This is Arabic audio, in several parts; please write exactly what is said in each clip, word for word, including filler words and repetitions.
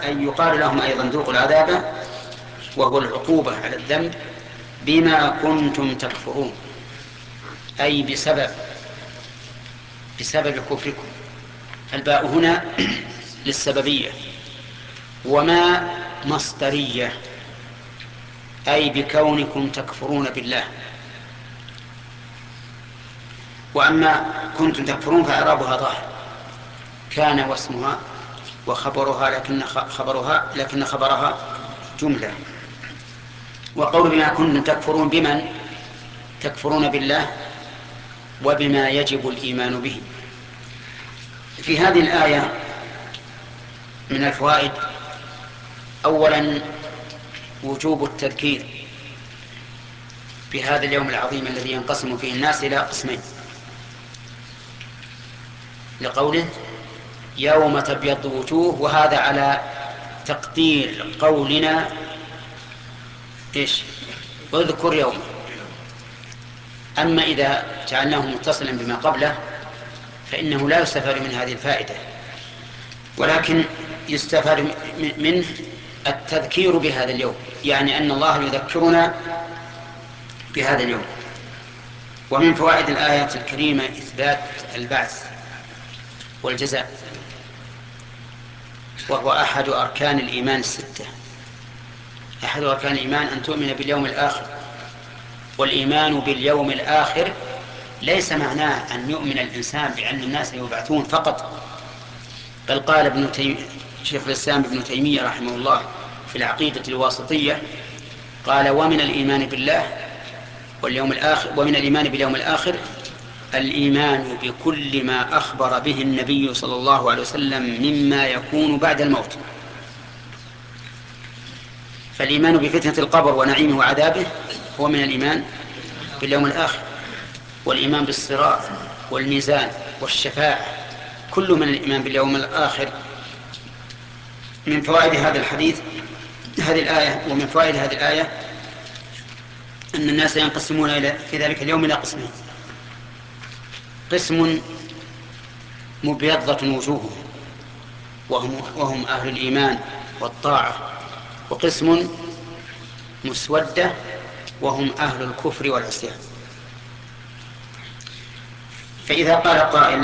أي يقال لهم أيضا ذوقوا العذاب وهو العقوبة على الذنب بما كنتم تكفرون، أي بسبب بسبب كفركم. الباء هنا للسببية، وما مصدرية، أي بكونكم تكفرون بالله. وأما كنتم تكفرون فإعرابها ظاهر، كان واسمها وخبرها، لكن خبرها لكن خبرها جملة. وقول بما كنتم تكفرون، بمن تكفرون؟ بالله وبما يجب الإيمان به. في هذه الآية من الفوائد: أولا وجوب التذكير بهذا اليوم العظيم الذي ينقسم فيه الناس إلى قسمين، لقوله يوم تبيض وجوه، وهذا على تقدير قولنا إيش؟ اذكر يوم. أما إذا جعلناه متصلا بما قبله فإنه لا يستفاد من هذه الفائدة، ولكن يستفاد منه التذكير بهذا اليوم، يعني أن الله يذكرنا بهذا اليوم. ومن فوائد الآية الكريمة إثبات البعث والجزاء، وهو أحد أركان الإيمان الستة. أحد أركان الإيمان أن تؤمن باليوم الآخر، والإيمان باليوم الآخر ليس معناه أن يؤمن الإنسان بأن الناس يبعثون فقط، بل قال ابن تيم... شيخ الإسلام ابن تيمية رحمه الله في العقيدة الواسطية، قال ومن الإيمان بالله واليوم الآخر، ومن الإيمان باليوم الآخر الإيمان بكل ما أخبر به النبي صلى الله عليه وسلم مما يكون بعد الموت. فالإيمان بفتنة القبر ونعيمه وعذابه هو من الإيمان باليوم الآخر، والإيمان بالصراط والميزان والشفاعة كل من الإيمان باليوم الآخر. من فوائد هذا الحديث هذه الآية، ومن فوائد هذه الآية أن الناس ينقسمون إلى في ذلك اليوم إلى قسمين: قسم مبيضة وجوههم وهم, وهم أهل الإيمان والطاعة، وقسم مسودة وهم أهل الكفر والعصيان. فإذا قال قائل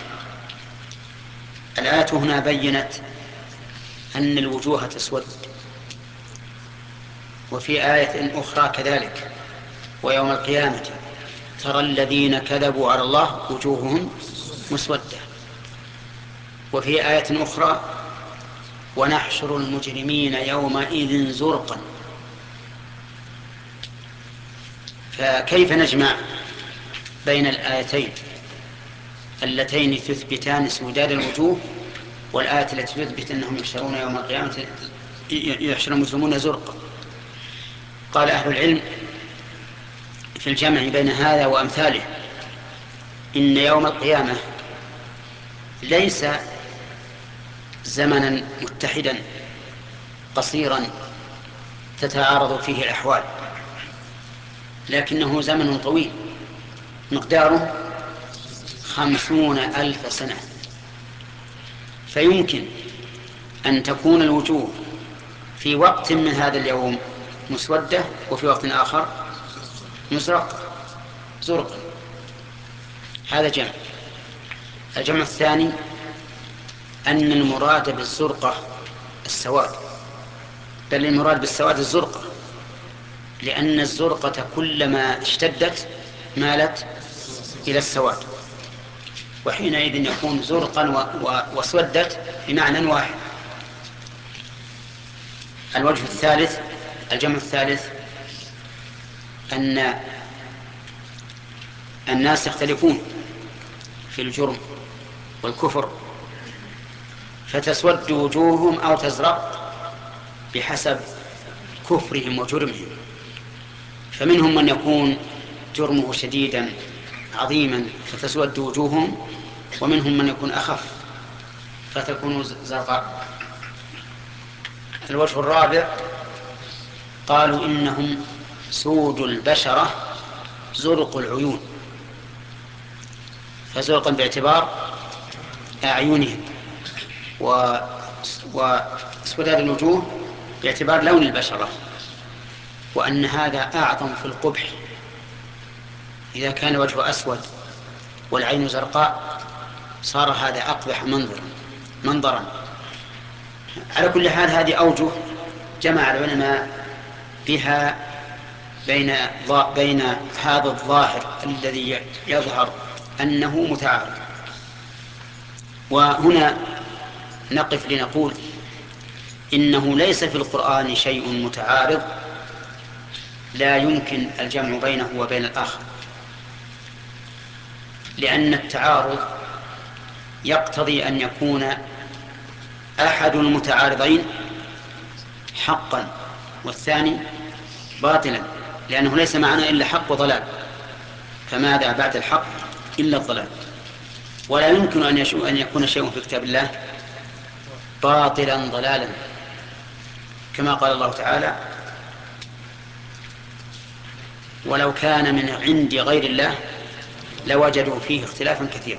الآية هنا بينت أن الوجوه تسود، وفي آية أخرى كذلك ويوم القيامة ترى الذين كذبوا على الله وجوههم مسودة، وفي آية أخرى ونحشر المجرمين يومئذ زرقا. فكيف نجمع بين الآيتين اللتين تثبتان سوداد الوجوه والآية التي تثبت أنهم يحشرون يوم القيامة يحشر المجرمون زرقا؟ قال أهل العلم في الجمع بين هذا وأمثاله إن يوم القيامة ليس زمنا متحدا قصيرا تتعارض فيه الأحوال، لكنه زمن طويل مقداره خمسون ألف سنة. فيمكن أن تكون الوجوه في وقت من هذا اليوم مسودة وفي وقت آخر مزرق زرق. هذا جمع. الجمع الثاني أن المراد بالزرقة السواد، بل المراد بالسواد الزرقة، لأن الزرقة كلما اشتدت مالت إلى السواد، وحينئذ يكون زرقا وسودت بمعنى واحد. الوجه الثالث الجمع الثالث أن الناس يختلفون في الجرم والكفر، فتسود وجوههم أو تزرق بحسب كفرهم وجرمهم، فمنهم من يكون جرمه شديدا عظيما فتسود وجوههم، ومنهم من يكون أخف فتكون زرقاء. الوجه الرابع قالوا إنهم سود البشرة زرق العيون، فزرقا باعتبار أعينهم اسوداد الوجوه باعتبار لون البشرة، وأن هذا أعظم في القبح إذا كان وجهه أسود والعين زرقاء، صار هذا أقبح منظرا منظرا على كل حال هذه أوجه جمع العلماء بها بين بين هذا الظاهر الذي يظهر أنه متعارض. وهنا نقف لنقول إنه ليس في القرآن شيء متعارض لا يمكن الجمع بينه وبين الآخر، لأن التعارض يقتضي أن يكون أحد المتعارضين حقا والثاني باطلا، لأنه ليس معنا إلا حق وضلال، فماذا بعد الحق إلا الضلال. ولا يمكن أن يكون شيء في كتاب الله باطلا ضلالا، كما قال الله تعالى: ولو كان من عند غير الله لوجدوا فيه اختلافا كثيرا.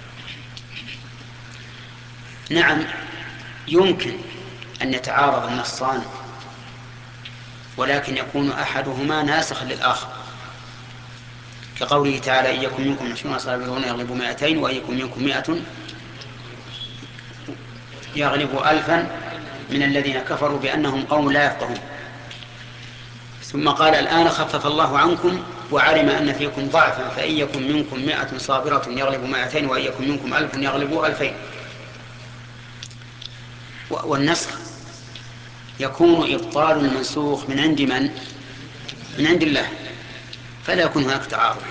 نعم، يمكن أن يتعارض النصان، ولكن يكون أحدهما ناسخا للآخر، كقوله تعالى: إن يكن منكم عشرون صابرون يغلبوا مائتين، وإن يكن منكم مائة يغلبوا ألفا من الذين كفروا بأنهم قوم لا يفقهون. ثم قال: الآن خفف الله عنكم وعلم أن فيكم ضعفا فإن يكن منكم مائة صابرة يغلبوا مائتين، وإن يكن منكم ألف يغلبوا ألفين. والنسخ يكون إبطال المنسوخ من عند من؟ من عند الله، فلا يكون هناك تعارض.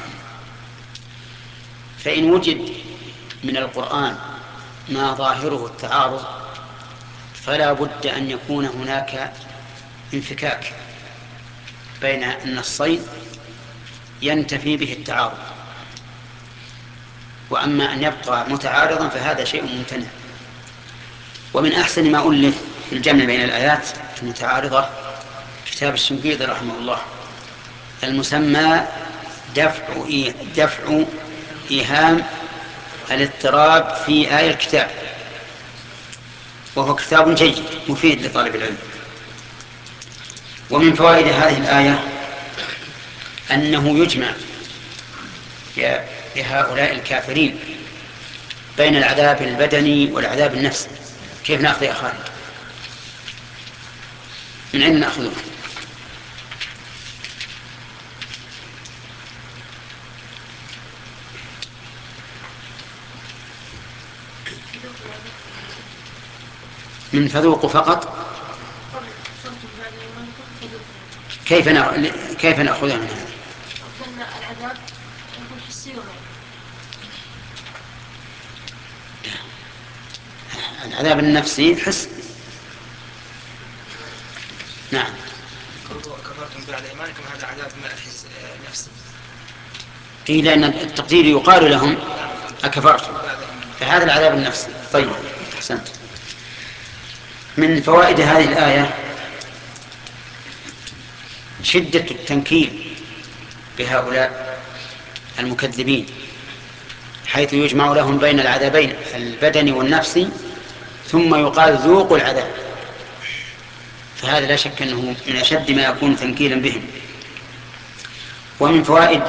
فإن وجد من القرآن ما ظاهره التعارض فلا بد أن يكون هناك انفكاك بين النصين ينتفي به التعارض. وأما أن يبقى متعارضا فهذا شيء ممتنع. ومن أحسن ما ألف في الجمع بين الآيات المتعارضة كتاب الشنقيطي رحمه الله المسمى دفع دفع إيهام الاضطراب في آية الكتاب، وهو كتاب جيد مفيد لطالب العلم. ومن فوائد هذه الآية أنه يجمع لهؤلاء الكافرين بين العذاب البدني والعذاب النفسي. كيف نأخذ يا خالد؟ من أين نأخذه؟ من فذوقوا فقط؟ كيف كيف نأخذها من هذا؟ العذاب يكون حسي ومعنوي. العذاب النفسي حس. نعم. كفرتم بعد إيمانكم هذا عذاب نفسي. قيل أن التقدير يقال لهم أكفرتم، فهذا العذاب النفسي. طيب، أحسنت. من فوائد هذه الآية شدة التنكيل بهؤلاء المكذبين، حيث يجمع لهم بين العذابين البدني والنفسي ثم يقال ذوقوا العذاب، فهذا لا شك أنه من أشد ما يكون تنكيلا بهم. ومن فوائد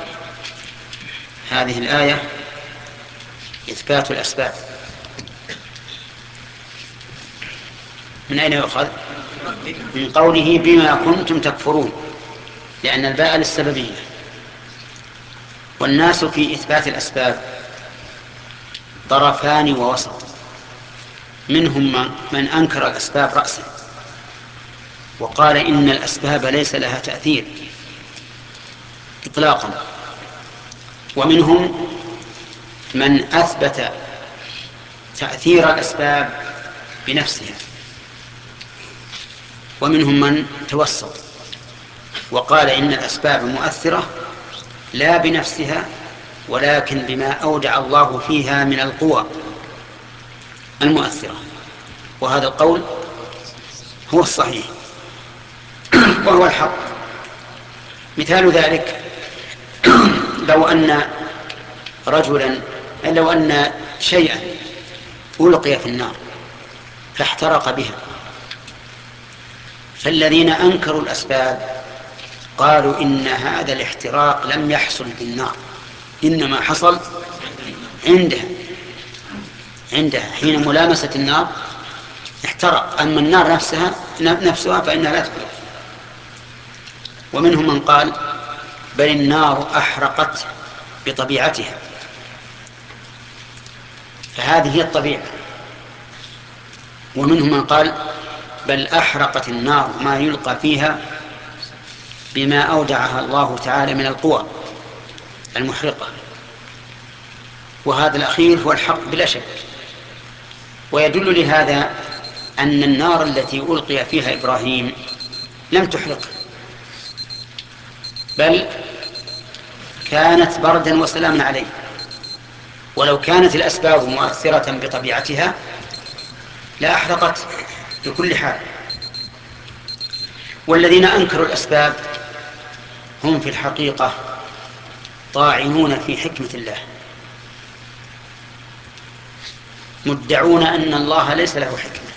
هذه الآية إثبات الأسباب. من أين يؤخذ؟ من قوله بما كنتم تكفرون، لأن الباء للسببية. والناس في إثبات الأسباب طرفان ووسط، منهم من أنكر الأسباب رأسا وقال إن الأسباب ليس لها تأثير إطلاقا، ومنهم من أثبت تأثير الأسباب بنفسها، ومنهم من توسط وقال إن الأسباب مؤثرة لا بنفسها ولكن بما أودع الله فيها من القوى المؤثرة، وهذا القول هو الصحيح وهو الحق. مثال ذلك لو أن رجلا لو أن شيئا ألقي في النار فاحترق بها فالذين أنكروا الأسباب قالوا إن هذا الاحتراق لم يحصل بالنار، إنما حصل عندها عندها حين ملامسة النار احترق، أما النار نفسها نفسها فإنها لا تحرق. ومنهم من قال بل النار أحرقت بطبيعتها، فهذه هي الطبيعة. ومنهم من قال بل أحرقت النار ما يلقى فيها بما أودعها الله تعالى من القوى المحرقة، وهذا الأخير هو الحق بلا شك. ويدل لهذا أن النار التي ألقي فيها إبراهيم لم تحرقه، بل كانت بردا وسلاما عليه، ولو كانت الأسباب مؤثرة بطبيعتها لا أحرقت بكل حال. والذين أنكروا الأسباب هم في الحقيقة طاعنون في حكمة الله، مدعون أن الله ليس له حكمة،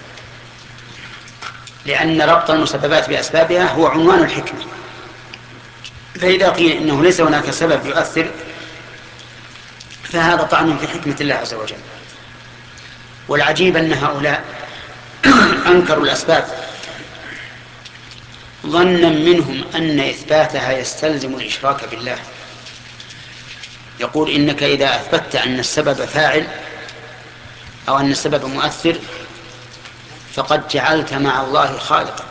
لأن ربط المسببات بأسبابها هو عنوان الحكمة. فإذا قيل إنه ليس هناك سبب يؤثر فهذا طعن في حكمة الله عز وجل. والعجيب أن هؤلاء أنكروا الأسباب ظنا منهم أن إثباتها يستلزم الإشراك بالله. يقول إنك إذا أثبتت أن السبب فاعل أو أن السبب مؤثر فقد جعلت مع الله خالقا،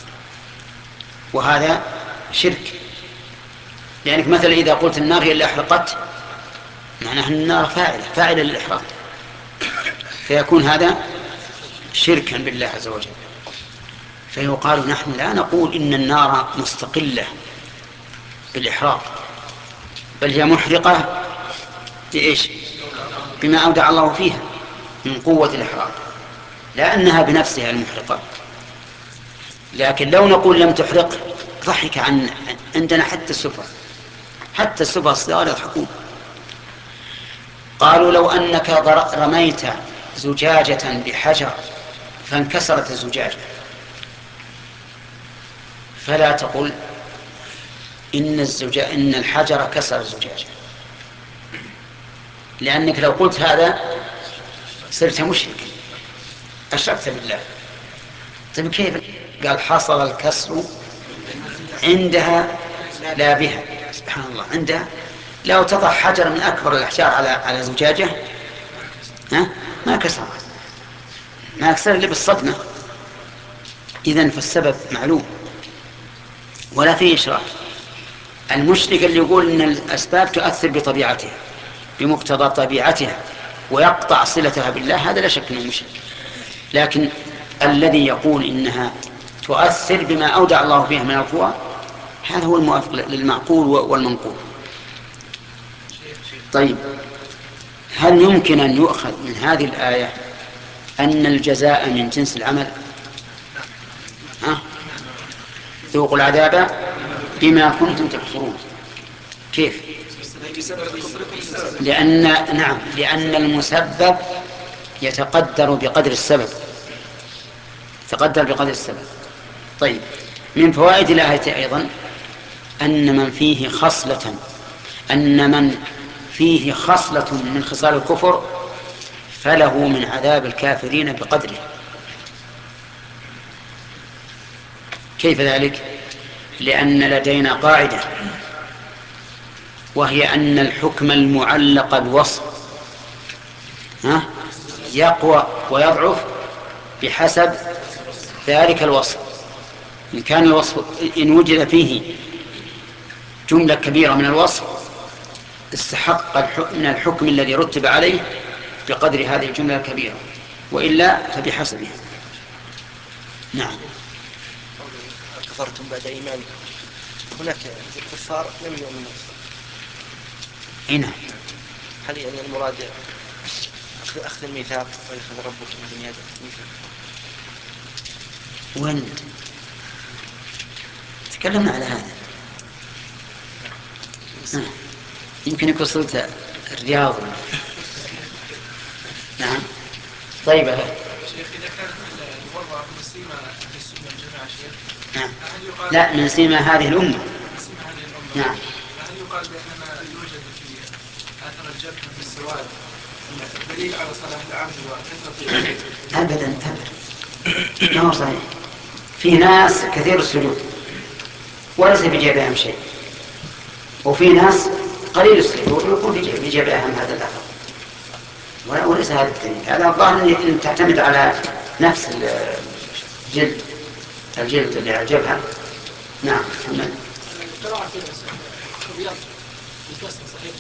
وهذا شرك. لأنك مثلا إذا قلت النار هي اللي أحرقت معناه أن النار فاعلة فاعلة للإحراق، فيكون هذا شركا بالله عز وجل. فيقال نحن لا نقول إن النار مستقلة بالإحراق، بل هي محرقة بإيش؟ بما أودع الله فيها من قوة الإحراق، لا أنها بنفسها المحرقة. لكن لو نقول لم تحرق ضحك عن عندنا حتى السفر حتى السفر الصغار يضحكون. قالوا لو أنك رميت زجاجة بحجر فانكسرت الزجاجة فلا تقل إن, الزجا... إن الحجر كسر الزجاجة، لأنك لو قلت هذا صرت مشركا، أشركت بالله. طيب كيف؟ قال حصل الكسر عندها لا بها. سبحان الله، عندها. لو تضع حجر من أكبر الأحجار على على زجاجة ها ما كسر ما كسر إلا بالصدمة. إذن فالسبب معلوم ولا فيه إشراك. المشرك اللي يقول إن الأسباب تؤثر بطبيعتها بمقتضى طبيعتها ويقطع صلتها بالله هذا لا شك أنه مشرك. لكن الذي يقول إنها تؤثر بما أودع الله فيها من القوى هذا هو الموافق للمعقول والمنقول. طيب، هل يمكن أن يؤخذ من هذه الآية أن الجزاء من جنس العمل؟ ها؟ ذوقوا العذاب بما كنتم تكفرون. كيف؟ لأن نعم لأن المسبب يتقدر بقدر السبب يتقدر بقدر السبب. طيب، من فوائد الآية أيضا أن من فيه خصلة أن من فيه خصلة من خصال الكفر فله من عذاب الكافرين بقدره. كيف ذلك؟ لأن لدينا قاعدة وهي أن الحكم المعلق بوصف ها يقوى ويضعف بحسب ذلك الوصف. إن كان الوصف إن وجد فيه جملة كبيرة من الوصف استحق من الحكم الذي رتب عليه بقدر هذه الجملة الكبيرة، وإلا فبحسبه. نعم. كفرتم بعد إيمانكم، هناك كفار لم يؤمنوا. هنا هل يعني المراد أخذ الميثاق ويأخذ ربك من بني آدم الميثاق؟ وين تكلمنا على هذا؟ نعم. يمكن يكون صلت الرياض. نعم. طيب شيخ، إذا كانت المرأة مسلمة في السنة والجماعة شيخ نعم. لا، من سيما هذه الأمة. نعم. هل يقال بأنما يوجد في أثر الجبهة في السواد دليل على صلاح العبد وكثرة أبدا أبدا ما هو صحيح. في ناس كثير السجود وليس في جبههم شيء، وفي ناس قليل السجود ويكون في جبههم هذا الأثر، وليس هذا الدليل. هذا الظاهر أن تعتمد على نفس الجلد الجلد اللي على الجبهة. نعم. قراءة الأبيض بالكسر صحيح؟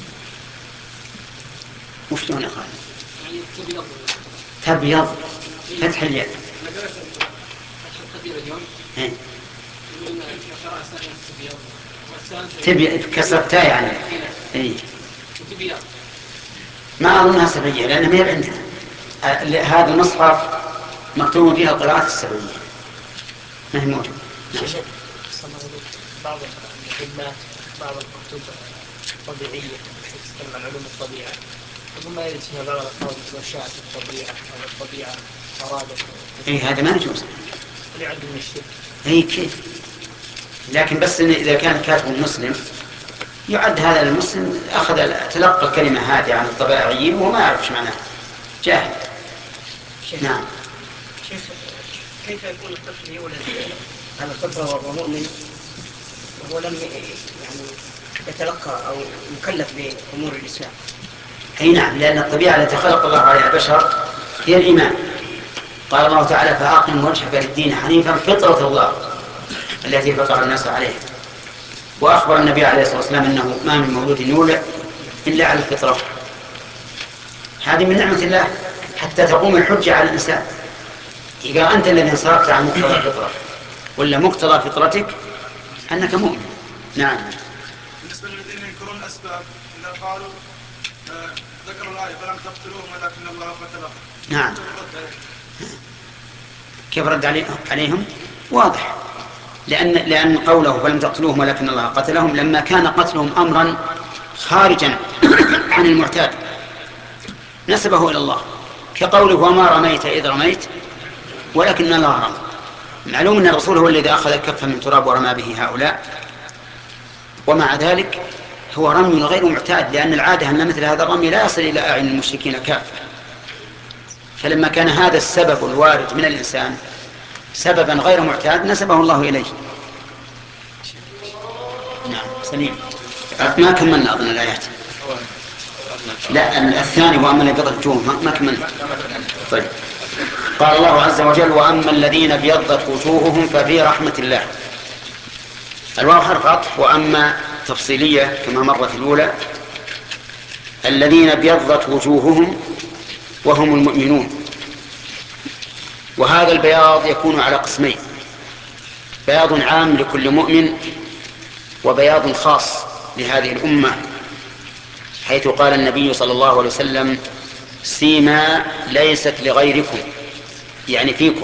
وشلون يا خالد؟ يعني تبيض تبيض فتح اليد. أنا قرأت فتح الكبير اليوم. إيه. يقول إن القراءة الثانية تبيض والثالثة تبيض كسرتها يعني. إيه. وتبيض. ما أظنها سبعية لأنها ما هي عندنا. هذا المصحف مكتوب فيها القراءات السبعية ما هي موجودة. بعض الكلمات بعض الكتب طبيعية تتكلم عن علوم الطبيعة، ثم يرد فيها بعض الألفاظ وشاءت الطبيعة أو الطبيعة أرادت. إيه هذا ما يجوز. يعد من الشرك. إيه كيف؟ لكن بس إن إذا كان كاتب مسلم يعد هذا المسلم أخذ تلقى الكلمة هذه عن الطبيعيين وما يعرفش معناها، جاهل. نعم. شيخ كيف يكون الطفل يولد على الفطرة وهو مؤمن وهو لم يعني يتلقى أو مكلف بأمور الإسلام؟ أي نعم، لأن الطبيعة التي خلق الله عليها البشر هي الإيمان. قال الله تعالى فأقم وجهك للدين حنيفا فطرة الله التي فطر الناس عليها. وأخبر النبي عليه الصلاة والسلام أنه ما من مولود يولد إلا على الفطرة. هذه من نعمة الله حتى تقوم الحجة على الإنسان. إذا أنت الذي انصرفت عن مقتضى الفطرة ولا مقتضى فطرتك أنك مؤمن. نعم. بالنسبة للذين ينكرون الأسباب إذا قالوا آه ذكروا الآية فلم تقتلوهم ولكن الله قتلهم. نعم. كيف رد عليهم؟ واضح، لأن لأن قوله فلم تقتلوهم ولكن الله قتلهم لما كان قتلهم أمرا خارجا عن المعتاد نسبه إلى الله، كقوله وما رميت إذ رميت ولكن الله رمى. معلوم أن الرسول هو الذي أخذ كفا من تراب ورمى به هؤلاء، ومع ذلك هو رمي غير معتاد، لأن العادة أن مثل هذا الرمي لا يصل إلى أعين المشركين كافة. فلما كان هذا السبب الوارد من الإنسان سببا غير معتاد نسبه الله إليه. نعم سليم. ما كملنا أظن الآيات. لا الثاني وأما الذين ابيضت وجوههم ما كملنا. طيب قال الله عز وجل وأما الذين ابيضت وجوههم ففي رحمة الله. الواو حرف عطف وأما تفصيلية كما مر في الأولى. الذين ابيضت وجوههم وهم المؤمنون. وهذا البياض يكون على قسمين: بياض عام لكل مؤمن وبياض خاص لهذه الأمة، حيث قال النبي صلى الله عليه وسلم سيما ليست لغيركم، يعني فيكم،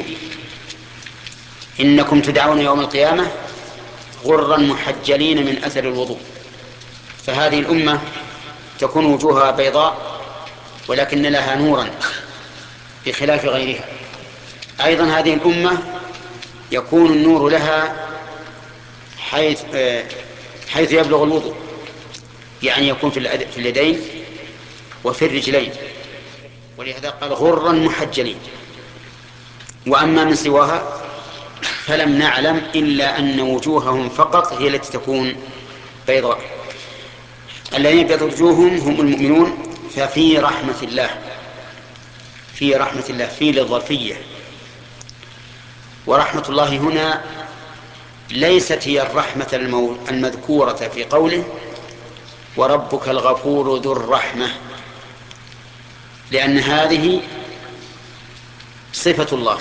إنكم تدعون يوم القيامة غرا محجلين من أثر الوضوء. فهذه الأمة تكون وجوهها بيضاء ولكن لها نورا بخلاف غيرها. أيضا هذه الأمة يكون النور لها حيث, حيث يبلغ الوضوء، يعني يكون في اليدين وفي الرجلين، ولهذا قال غرا محجلين. وأما من سواها فلم نعلم إلا أن وجوههم فقط هي التي تكون بيضاء. الذين يبيض وجوههم هم المؤمنون. ففي رحمة الله، في رحمة الله في للظرفية. ورحمة الله هنا ليست هي الرحمة المذكورة في قوله وربك الغفور ذو الرحمة، لأن هذه صفة الله.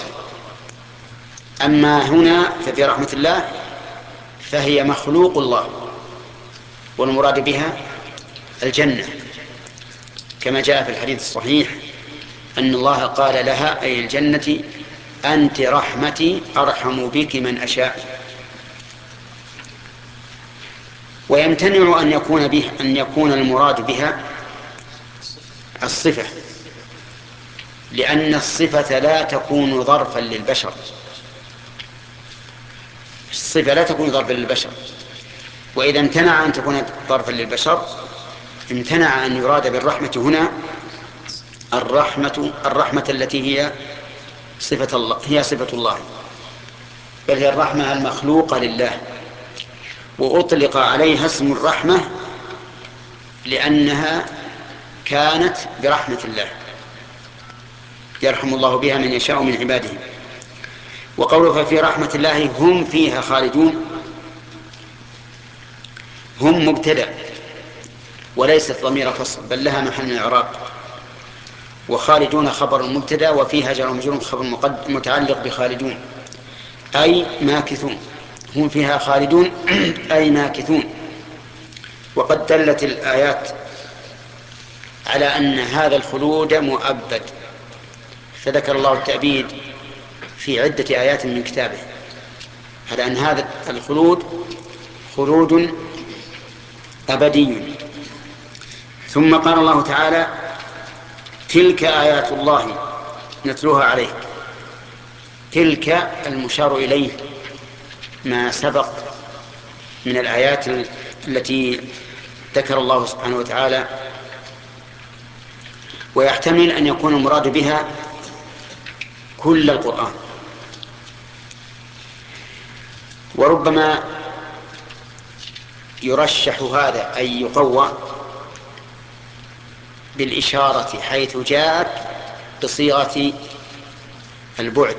أما هنا ففي رحمة الله فهي مخلوق الله، والمراد بها الجنة، كما جاء في الحديث الصحيح أن الله قال لها أي الجنة أنت رحمتي أرحم بك من أشاء. ويمتنع أن يكون به أن يكون المراد بها الصفة، لأن الصفة لا تكون ظرفا للبشر، الصفة لا تكون ظرفا للبشر، وإذا امتنع أن تكون ظرفا للبشر امتنع أن يراد بالرحمة هنا الرحمة الرحمة التي هي صفة الله، هي صفة الله، بل هي الرحمة المخلوقة لله، وأطلق عليها اسم الرحمة لأنها كانت برحمة الله يرحم الله بها من يشاء من عباده. وقوله ففي رحمة الله هم فيها خالدون، هم مبتدأ وليست ضمير فصل بل لها محل من الإعراب، وخالدون خبر مبتدأ وفيها جار ومجرور خبر متعلق بخالدون أي ماكثون، هم فيها خالدون أي ماكثون. وقد دلت الآيات على أن هذا الخلود مؤبد، فذكر الله التأبيد في عدة آيات من كتابه على أن هذا الخلود خلود أبدي. ثم قال الله تعالى تلك آيات الله نتلوها عليك، تلك المشار إليه ما سبق من الآيات التي ذكر الله سبحانه وتعالى، ويحتمل أن يكون المراد بها كل القرآن، وربما يرشح هذا أن يقوى بالإشارة حيث جاءت بصيغة البعد،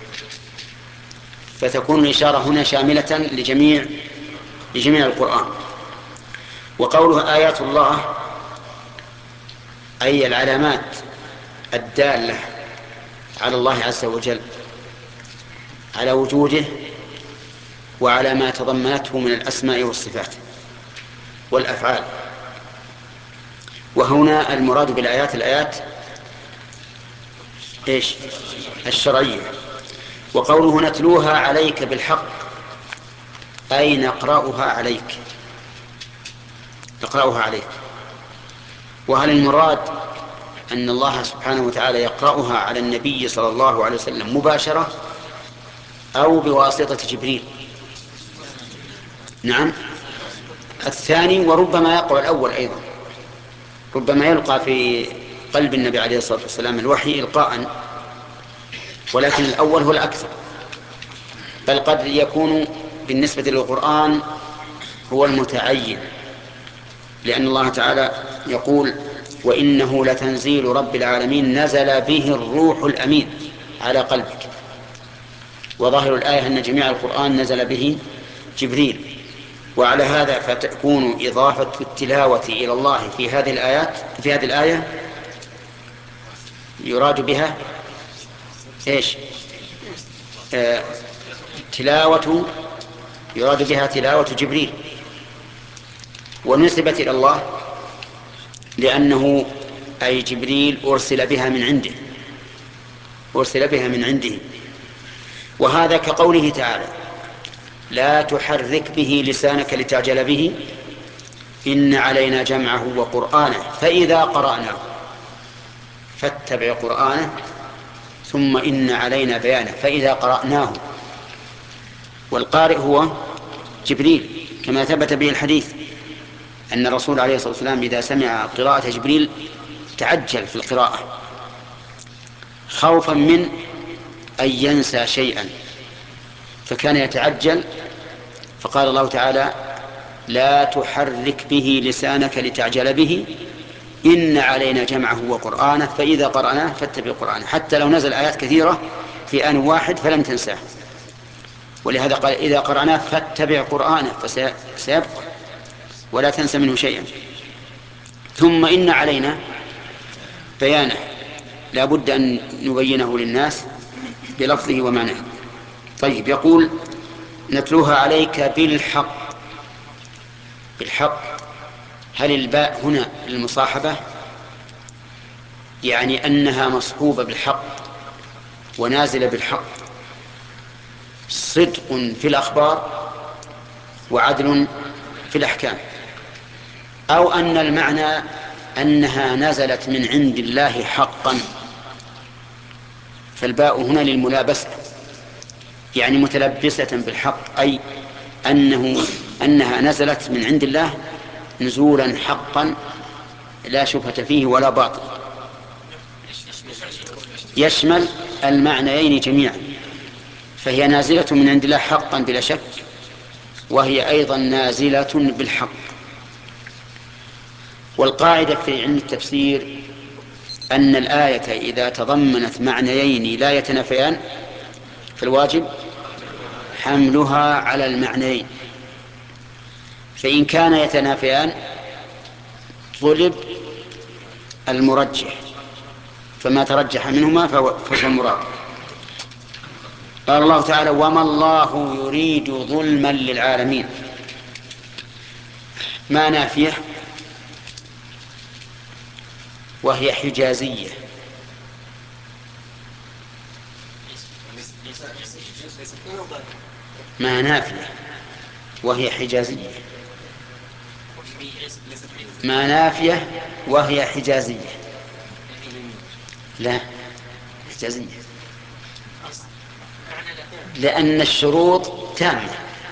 فتكون الإشارة هنا شاملة لجميع لجميع القرآن. وقوله آيات الله أي العلامات الدالة على الله عز وجل، على وجوده وعلى ما تضمنته من الأسماء والصفات والأفعال. وهنا المراد بالآيات الآيات إيش؟ الشرعية. وقوله نتلوها عليك بالحق أي نقرأها عليك، نقرأها عليك. وهل المراد أن الله سبحانه وتعالى يقرأها على النبي صلى الله عليه وسلم مباشرة أو بواسطة جبريل؟ نعم الثاني، وربما يقع الأول أيضا، ربما يلقى في قلب النبي عليه الصلاة والسلام الوحي إلقاء، ولكن الأول هو الأكثر، بل قد يكون بالنسبة للقرآن هو المتعين، لأن الله تعالى يقول وإنه لتنزيل رب العالمين نزل به الروح الأمين على قلبك، وظاهر الآية أن جميع القرآن نزل به جبريل. وعلى هذا فتكون إضافة التلاوة إلى الله في هذه الآيات في هذه الآية يراد بها إيش؟ آه تلاوة يراد بها تلاوة جبريل، ونسبت إلى الله لأنه أي جبريل أرسل بها من عنده أرسل بها من عنده. وهذا كقوله تعالى لا تحرك به لسانك لتعجل به إن علينا جمعه وقرآنه فإذا قرأناه فاتبع قرآنه ثم إن علينا بيانه فإذا قرأناه. والقارئ هو جبريل كما ثبت به الحديث أن الرسول عليه الصلاة والسلام إذا سمع قراءة جبريل تعجل في القراءة خوفا من أن ينسى شيئا فكان يتعجل، فقال الله تعالى لا تحرك به لسانك لتعجل به إن علينا جمعه وقرآنه فإذا قرأناه فاتبع قرآنه، حتى لو نزل آيات كثيرة في آن واحد فلن تنساه. ولهذا قال إذا قرأناه فاتبع قرآنه فسيبقى ولا تنسى منه شيئا. ثم إن علينا بيانه، لا بد أن نبينه للناس بلفظه ومعناه. طيب يقول نتلوها عليك بالحق، بالحق هل الباء هنا للمصاحبة يعني أنها مصحوبة بالحق ونازلة بالحق، صدق في الأخبار وعدل في الأحكام، أو أن المعنى أنها نزلت من عند الله حقا، فالباء هنا للملابسة يعني متلبسة بالحق، أي أنه أنها نزلت من عند الله نزولا حقا لا شبهة فيه ولا باطل. يشمل المعنيين جميعا، فهي نازلة من عند الله حقا بلا شك، وهي أيضا نازلة بالحق. والقاعدة في علم التفسير أن الآية إذا تضمنت معنيين لا يتنافيان فالواجب حملها على المعنيين، فإن كان يتنافيان طلب المرجح، فما ترجح منهما فهو المراد. قال الله تعالى: وما الله يريد ظلما للعالمين. ما نافية وهي حجازية. ما نافية وهي حجازية. ما نافية وهي حجازية. لا، حجازية، لأن الشروط تامة.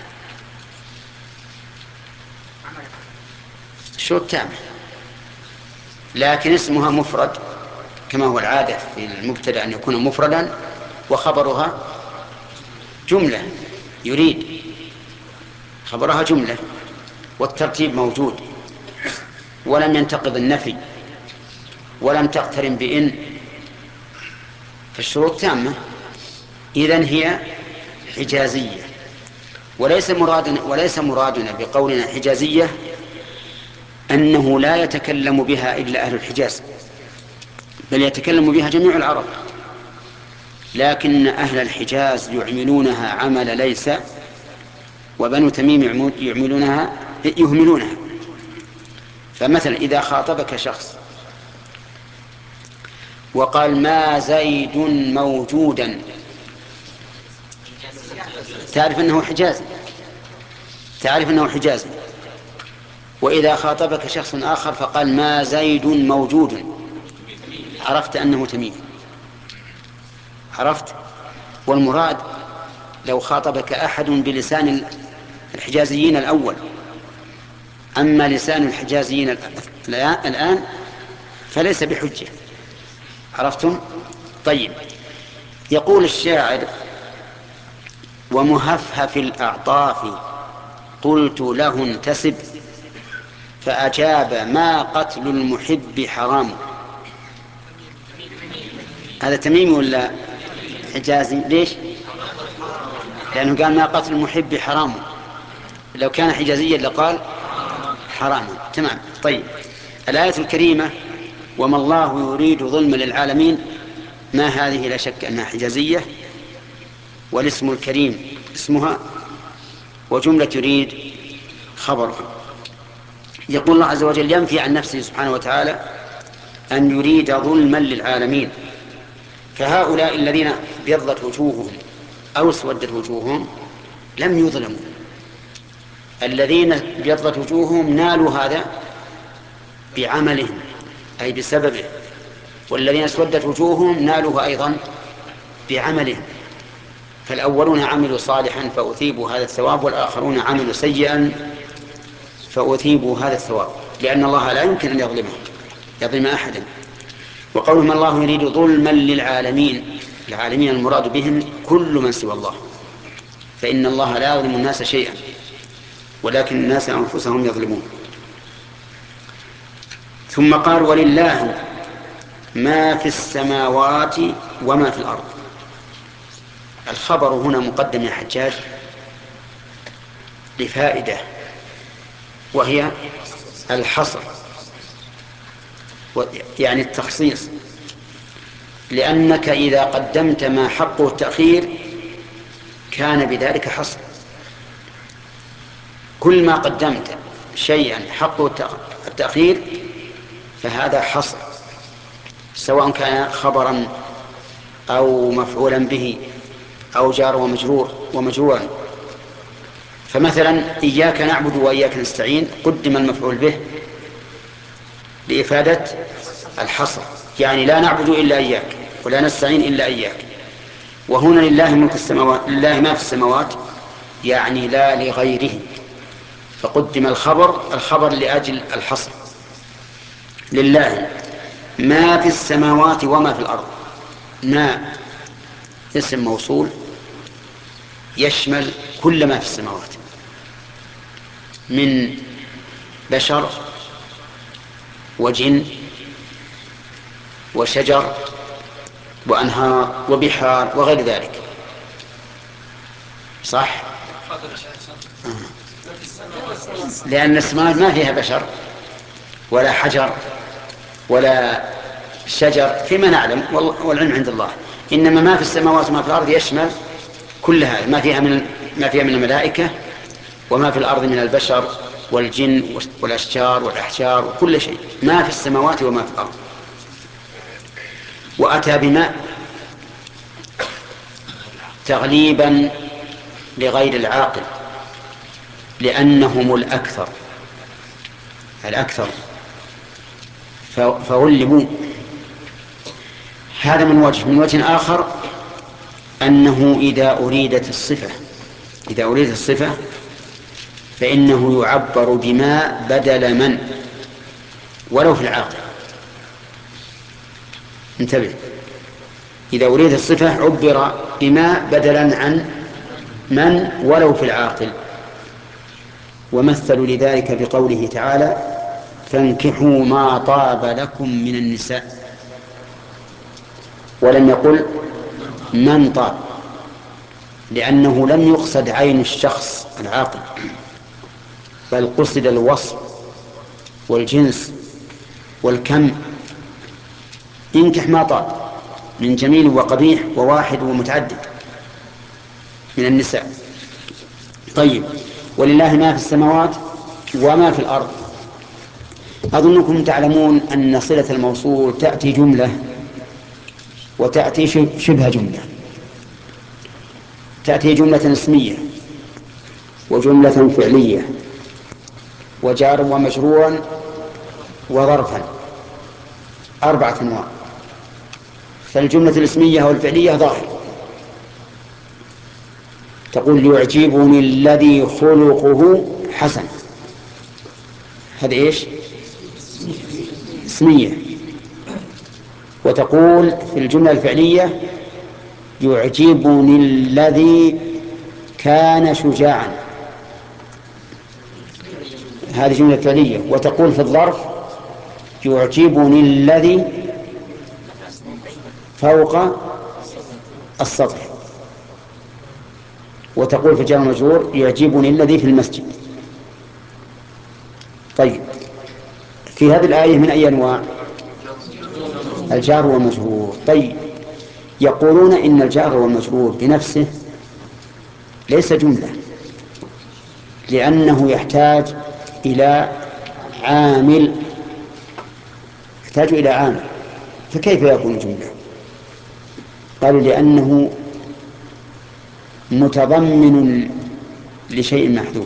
الشروط تامة، لكن اسمها مفرد كما هو العادة في المبتدأ أن يكون مفردا وخبرها جملة. يريد خبرها جملة، والترتيب موجود، ولم ينتقض النفي، ولم تقترن بإن، فالشروط تامة. إذن هي حجازية. وليس مرادنا وليس مرادنا بقولنا حجازية أنه لا يتكلم بها إلا أهل الحجاز، بل يتكلم بها جميع العرب، لكن أهل الحجاز يعملونها عمل ليس، وبنو تميم يعملونها يهملونها. فمثلا إذا خاطبك شخص وقال: ما زيد موجودا، تعرف أنه حجازي، تعرف أنه حجازي. وإذا خاطبك شخص آخر فقال: ما زيد موجود، عرفت أنه تميم، عرفت. والمراد لو خاطبك أحد بلسان الحجازيين الأول، أما لسان الحجازيين الآن فليس بحجة. عرفتم؟ طيب. يقول الشاعر: ومهفهف الأعطاف قلت له انتسب، فأجاب: ما قتل المحب حرام. هذا تميمي ولا حجازي؟ ليش؟ لأنه قال: ما قتل المحب حرام. لو كان حجازيا لقال حرام. تمام. طيب. الآية الكريمة: وما الله يريد ظلما للعالمين، ما هذه لا شك أنها حجازية، والاسم الكريم اسمها، وجملة يريد خبرها. يقول الله عز وجل ينفي عن نفسه سبحانه وتعالى أن يريد ظلما للعالمين. فهؤلاء الذين ابيضت وجوههم أو اسودت وجوههم لم يظلموا. الذين ابيضت وجوههم نالوا هذا بعملهم أي بسببه، والذين اسودت وجوههم نالوه أيضا بعملهم. فالأولون عملوا صالحا فأثيبوا هذا الثواب، والآخرون عملوا سيئا فأثيبوا هذا الثواب، لأن الله لا يمكن أن يظلمهم يظلم أحدا. وقولهم الله يريد ظلما للعالمين، العالمين المراد بهم كل من سوى الله، فإن الله لا يظلم الناس شيئا، ولكن الناس أنفسهم يظلمون. ثم قال: ولله ما في السماوات وما في الأرض. الخبر هنا مقدم يا حجاج لفائدة، وهي الحصر، يعني التخصيص، لأنك إذا قدمت ما حقه التأخير كان بذلك حصر. كل ما قدمت شيئا حقه التأخير فهذا حصر، سواء كان خبرا أو مفعولا به أو جار ومجرور ومجرورا. فمثلا إياك نعبد وإياك نستعين قدم المفعول به لإفادة الحصر، يعني لا نعبد إلا إياك ولا نستعين إلا إياك. وهنا لله ملك السماوات، لله ما في السماوات، يعني لا لغيره، فقدم الخبر الخبر لأجل الحصر. لله ما في السماوات وما في الأرض. ما اسم موصول يشمل كل ما في السماوات من بشر وجن وشجر وأنهار وبحار وغير ذلك. صح؟ آه. لأن السماوات ما فيها بشر ولا حجر ولا شجر فيما نعلم، والعلم عند الله. إنما ما في السماوات وما في الأرض يشمل كل هذا، ما فيها من ما فيها من الملائكة وما في الأرض من البشر والجن والأشجار والأحجار وكل شيء، ما في السماوات وما في الأرض. وأتى بما تغليبا لغير العاقل، لأنهم الأكثر الأكثر فغلبوا. هذا من وجه. من وجه آخر أنه إذا أريدت الصفة إذا أريدت الصفة فإنه يعبر بما بدل من ولو في العاقل. انتبه، إذا أريد الصفة عبر بما بدلا عن من ولو في العاقل. ومثلوا لذلك بقوله تعالى: فانكحوا ما طاب لكم من النساء، ولم يقل من طاب، لأنه لم يقصد عين الشخص العاقل، بل قصد الوصف والجنس والكم. انكح ما طاب من جميل وقبيح وواحد ومتعدد من النساء. طيب، ولله ما في السماوات وما في الأرض. أظنكم تعلمون أن صلة الموصول تأتي جملة وتأتي شبه جملة. تأتي جملة اسمية وجملة فعلية وجار ومجرورا وظرفا، أربعة أنواع. فالجملة الاسمية والفعلية ظاهر، تقول: يعجبني الذي خلقه حسن. هذا إيش؟ اسمية. وتقول في الجملة الفعلية: يعجبني الذي كان شجاعا. هذه جملة فعلية. وتقول في الظرف: يعجبني الذي فوق السطح. وتقول في جار مجرور: يعجبني الذي في المسجد. طيب، في هذه الآية من أي أنواع؟ الجار والمجرور. طيب، يقولون إن الجار والمجرور بنفسه ليس جملة، لأنه يحتاج إلى عامل يحتاج إلى عامل فكيف يكون جملة؟ قالوا: لأنه متضمن لشيء محذوف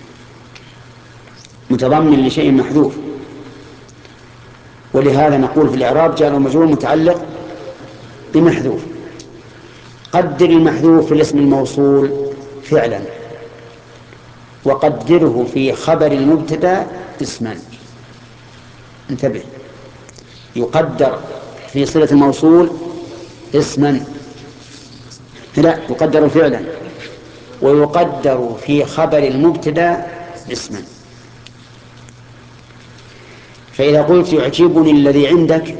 متضمن لشيء محذوف ولهذا نقول في الإعراب: جار ومجرور متعلق بمحذوف. قدر المحذوف في الاسم الموصول فعلا، وقدره في خبر المبتدا اسما. انتبه، يقدر في صلة الموصول اسما، لا، يقدر فعلا، ويقدر في خبر المبتدا اسما. فإذا قلت: يعجبني الذي عندك،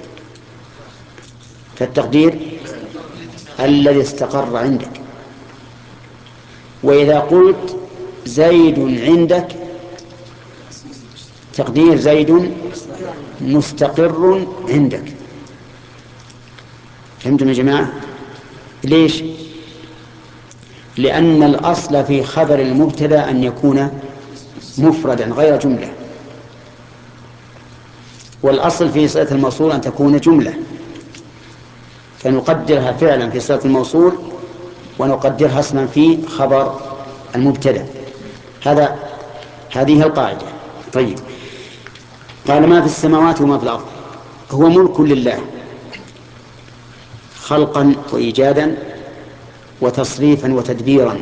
فالتقدير الذي استقر عندك. وإذا قلت: زيد عندك، تقدير زيد مستقر عندك. فهمتم يا جماعة؟ ليش؟ لأن الأصل في خبر المبتدا أن يكون مفردا غير جملة، والأصل في صلة الموصول أن تكون جملة، فنقدرها فعلا في صلة الموصول ونقدرها اسما في خبر المبتدا. هذا هذه القاعدة. طيب، قال: ما في السماوات وما في الأرض. هو ملك لله خلقا وإيجادا وتصريفا وتدبيرا.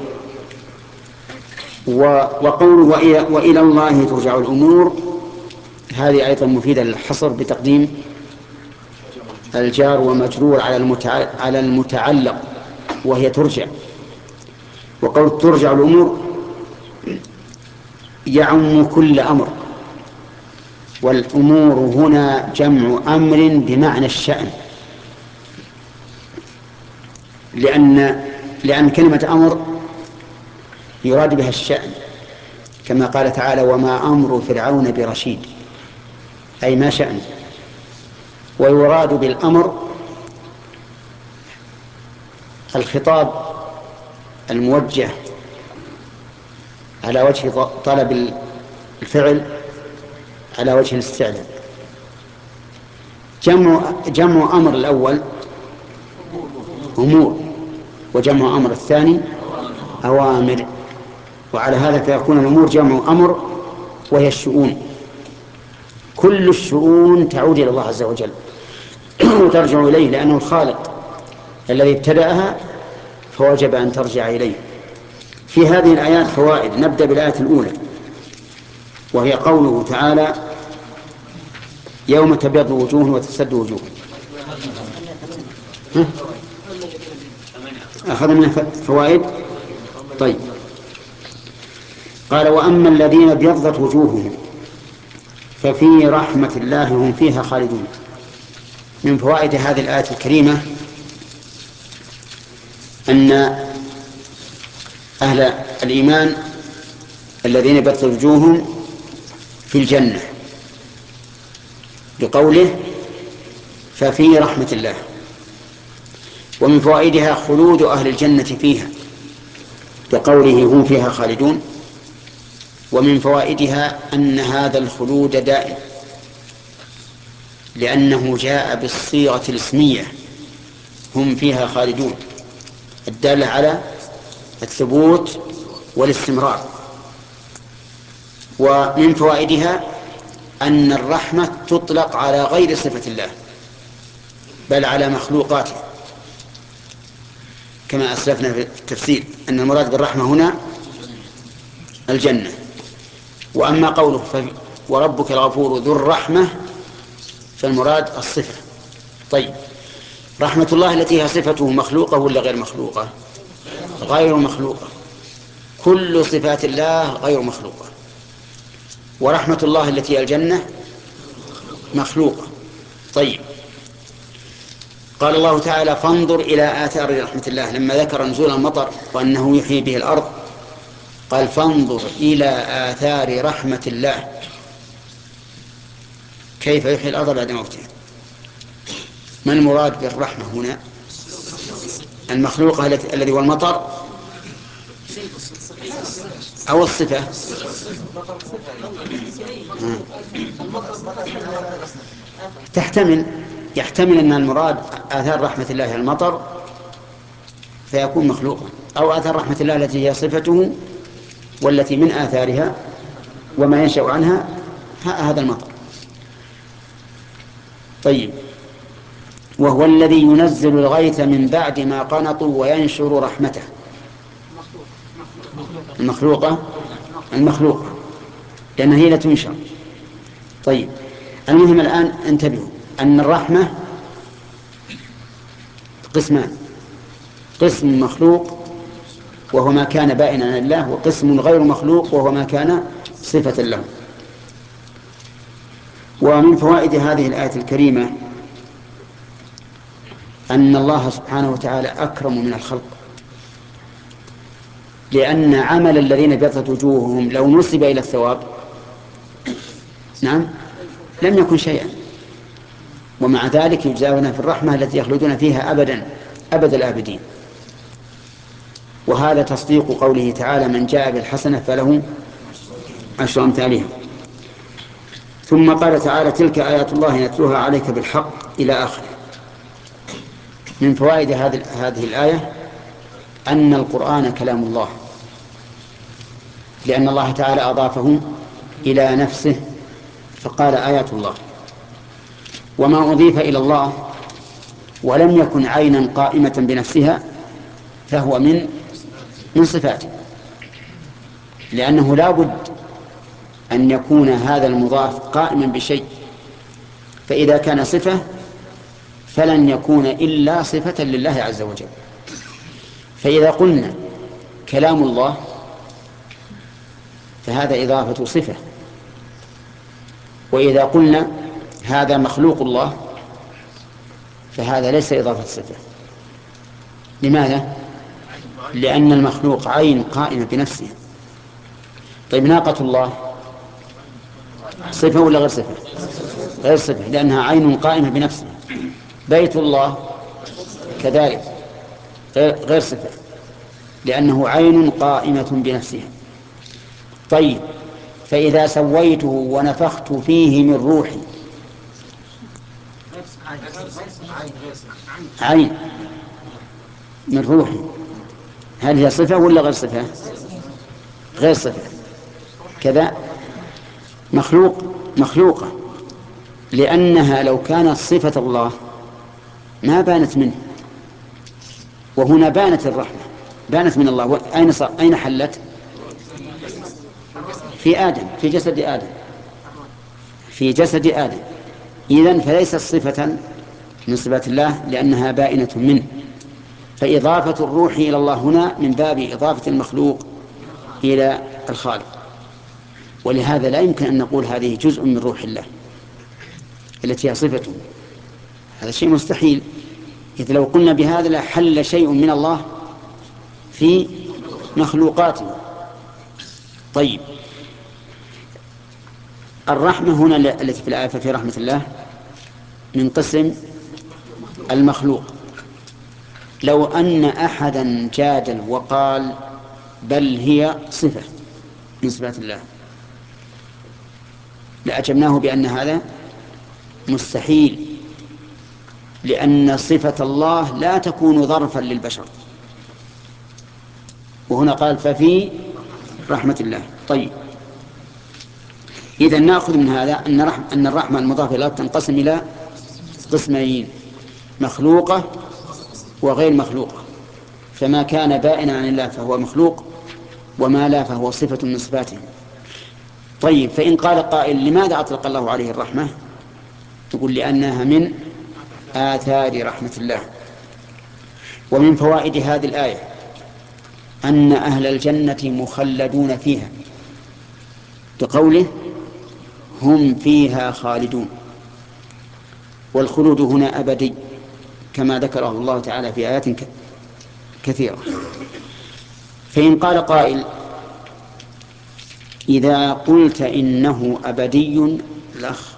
وقوله وإلى, وإلى الله ترجع الأمور، هذه أيضا مفيدة للحصر بتقديم الجار ومجرور على المتعلق وهي ترجع. وقول ترجع الأمور يعم كل أمر، والأمور هنا جمع أمر بمعنى الشأن، لأن لأن كلمة أمر يراد بها الشأن، كما قال تعالى وما أمر فرعون برشيد، أي ما شأن. ويراد بالأمر الخطاب الموجه على وجه طلب الفعل على وجه الاستعلاء. جمع, جمع أمر الأول أمور، وجمع أمر الثاني أوامر، وعلى هذا فيكون الأمور جمع أمر وهي الشؤون. كل الشؤون تعود إلى الله عز وجل وترجع إليه، لأنه الخالق الذي ابتدأها فوجب أن ترجع إليه. في هذه الآيات فوائد. نبدأ بالآية الأولى وهي قوله تعالى يوم تبيض وجوه وتسود وجوه. أخذ منها فوائد. طيب، قال وأما الذين ابيضت وجوههم ففي رحمة الله هم فيها خالدون. من فوائد هذه الآية الكريمة أن أهل الإيمان الذين ابيضت وجوههم في الجنة، بقوله ففي رحمة الله. ومن فوائدها خلود أهل الجنة فيها، بقوله هم فيها خالدون. ومن فوائدها أن هذا الخلود دائم، لأنه جاء بالصيغة الاسمية هم فيها خالدون الدالة على الثبوت والاستمرار. ومن فوائدها أن الرحمة تطلق على غير صفة الله بل على مخلوقاته، كما أسلفنا في التفسير أن المراد بالرحمة هنا الجنة. وأما قوله وربك الغفور ذو الرحمة فالمراد الصفة. طيب، رحمة الله التي هي صفته مخلوقة ولا غير مخلوقة؟ غير مخلوقة. كل صفات الله غير مخلوقة. ورحمة الله التي هي الجنة مخلوقة. طيب، قال الله تعالى فانظر إلى آثار رحمة الله لما ذكر نزول المطر وأنه يحيي به الأرض، قال فانظر إلى آثار رحمة الله كيف يحيي الأرض بعد موتها. ما المراد بالرحمة هنا؟ المخلوقة الذي هو المطر أو الصفة؟ تحتمل يحتمل أن المراد آثار رحمة الله المطر فيكون مخلوقا، أو آثار رحمة الله التي هي صفته والتي من آثارها وما ينشأ عنها هذا المطر. طيب، وهو الذي ينزل الغيث من بعد ما قنطوا وينشر رحمته. المخلوقة المخلوقة لأنها هي لا تنشر. طيب، المهم الآن انتبهوا أن الرحمة قسمان: قسم مخلوق وهو ما كان بائنا عن الله، وقسم غير مخلوق وهو ما كان صفة له. ومن فوائد هذه الآية الكريمة أن الله سبحانه وتعالى أكرم من الخلق، لأن عمل الذين ابيضت وجوههم لو نسب إلى الثواب نعم لم يكن شيئا، ومع ذلك يجزاون في الرحمة التي يخلدون فيها أبدا أبد الآبدين. وهذا تصديق قوله تعالى من جاء بالحسنة فله عشر أمثالها. ثم قال تعالى تلك آيات الله نتلوها عليك بالحق إلى آخره. من فوائد هذه الآية أن القرآن كلام الله، لأن الله تعالى أضافه إلى نفسه فقال آيات الله. وما أضيف إلى الله ولم يكن عينا قائمة بنفسها فهو من من صفاته، لأنه لا بد أن يكون هذا المضاف قائما بشيء، فإذا كان صفة فلن يكون إلا صفة لله عز وجل. فإذا قلنا كلام الله فهذا إضافة صفة، وإذا قلنا هذا مخلوق الله فهذا ليس إضافة صفة. لماذا؟ لأن المخلوق عين قائمة بنفسه. طيب ناقة الله صفة ولا غير صفة؟ غير صفة، لأنها عين قائمة بنفسها. بيت الله كذلك غير صفة، لأنه عين قائمة بنفسها. طيب فإذا سويته ونفخت فيه من روحي، عين من روحي، هل هي صفة ولا غير صفة؟ غير صفة. كذا مخلوق مخلوقة، لأنها لو كانت صفة الله ما بانت منه، وهنا بانت الرحمة، بانت من الله. أين صار؟ أين حلت؟ في آدم، في جسد آدم، في جسد آدم. إذن فليست صفة من صفات الله لأنها بائنة منه. فإضافة الروح إلى الله هنا من باب إضافة المخلوق إلى الخالق، ولهذا لا يمكن أن نقول هذه جزء من روح الله التي هي صفته. هذا شيء مستحيل، إذ لو قلنا بهذا لحل شيء من الله في مخلوقاته. طيب الرحمة هنا التي في الآية في رحمة الله من قسم المخلوق. لو أن أحدا جادل وقال بل هي صفة من صفات الله لأجبناه بأن هذا مستحيل، لأن صفة الله لا تكون ظرفا للبشر، وهنا قال ففي رحمة الله. طيب إذا نأخذ من هذا أن رحمة أن الرحمة المضافة إلى تنقسم إلى قسمين: مخلوقة وغير مخلوقة. فما كان بائنا عن الله فهو مخلوق، وما لا فهو صفة من صفاته. طيب فإن قال قائل لماذا أطلق الله عليه الرحمة؟ تقول لأنها من آثار رحمة الله. ومن فوائد هذه الآية أن أهل الجنة مخلدون فيها، بقوله هم فيها خالدون، والخلود هنا أبدي كما ذكره الله تعالى في آيات كثيرة. فإن قال قائل إذا قلت إنه أبدي لخ،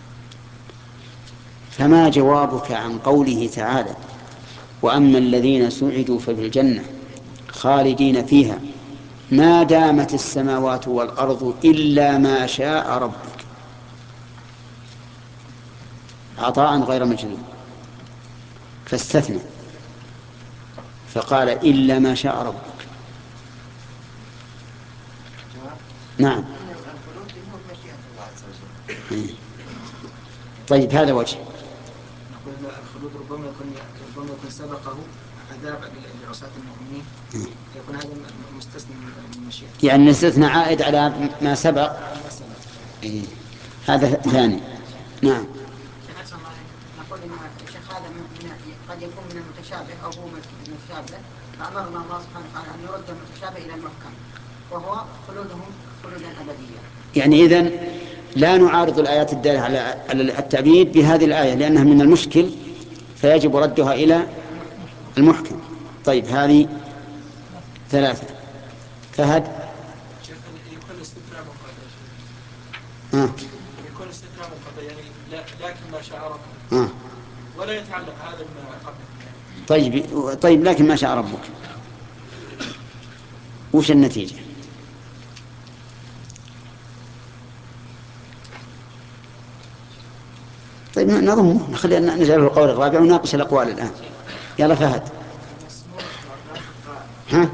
فما جوابك عن قوله تعالى وأما الذين سعدوا ففي الجنة خالدين فيها ما دامت السماوات والأرض إلا ما شاء ربك، عطاء غير مجنون، فاستثنى فقال إلا ما شاء ربك. نعم. طيب هذا وجه. نقول الخلود ربما يكون ربما يكون سبقه عذاب لعصاة المؤمنين، يكون هذا مستثنى من المشيئة، يعني الاستثناء عائد على ما سبق. إيه. هذا ثاني. نعم. نقول ان الشيخ هذا من قد يكون من المتشابه او هو من المتشابه، فامرنا الله سبحانه وتعالى ان نرد المتشابه الى المحكم، وهو خلودهم خلودا ابديا. يعني إذن لا نعارض الآيات الدالة على التعبيد بهذه الآية لأنها من المشكل، فيجب ردها إلى المحكم. طيب هذه ثلاثة. فهد. يكون استثناء مقدر. آه. يكون استثناء مقدر يعني لكن ما شاء ربك. آه. ولا يتعلق هذا بما قبل. طيب طيب لكن ما شاء ربك، وش النتيجة؟ طيب نضمه، نخلي نجعله القول الرابع ونناقش الأقوال الآن. يلا فهد. ها؟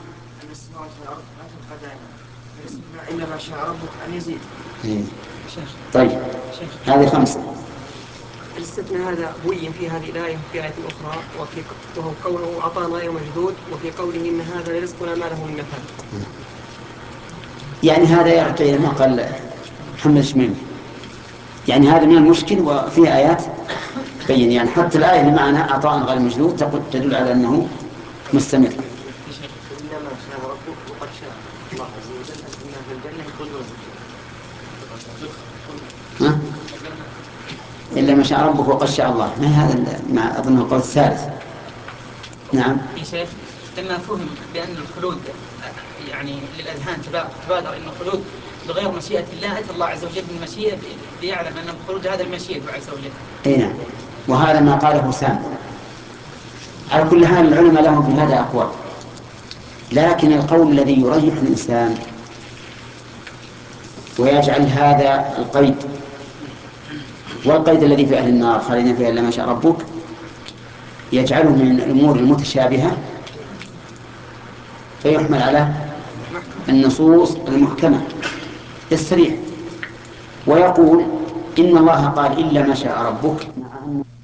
إلا ما شاء ربك أن يزيد. طيب هذه خمسة. المستثنى هذا بين في هذه الآية وفي آية أخرى، وفي وهو كونه عطاء غير مجدود، وفي قوله إن هذا لرزقنا ما له من نفاد. يعني هذا يرجع إلى ما قال محمد الشميمي، يعني هذا من المشكل. وفي آيات بين، يعني حتى الآية اللي معنا عطاء غير مجدود تدل على أنه مستمر. إنما شاء ربك وقد شاء الله عز وجل أن في الجنة يخرجون ها؟ إلا ما شاء ربك وقد شاء الله، ما هذا مع أظن القول الثالث. نعم يا شيخ، لما فهم بأن الخلود يعني للأذهان تبادر أن الخلود بغير مشيئة الله، أتى الله عز وجل بالمشيئة ليعلم أن الخلود هذا المشيئة عز وجل. أي نعم، وهذا ما قاله سام. على كل حال العلماء لهم في هذا أقوال، لكن القول الذي يريح الإنسان ويجعل هذا القيد والقيد الذي في أهل النار خالدين فيها إلا ما شاء ربك يجعله من الأمور المتشابهة، فيحمل على النصوص المحكمة السريع، ويقول إن الله قال إلا ما شاء ربك.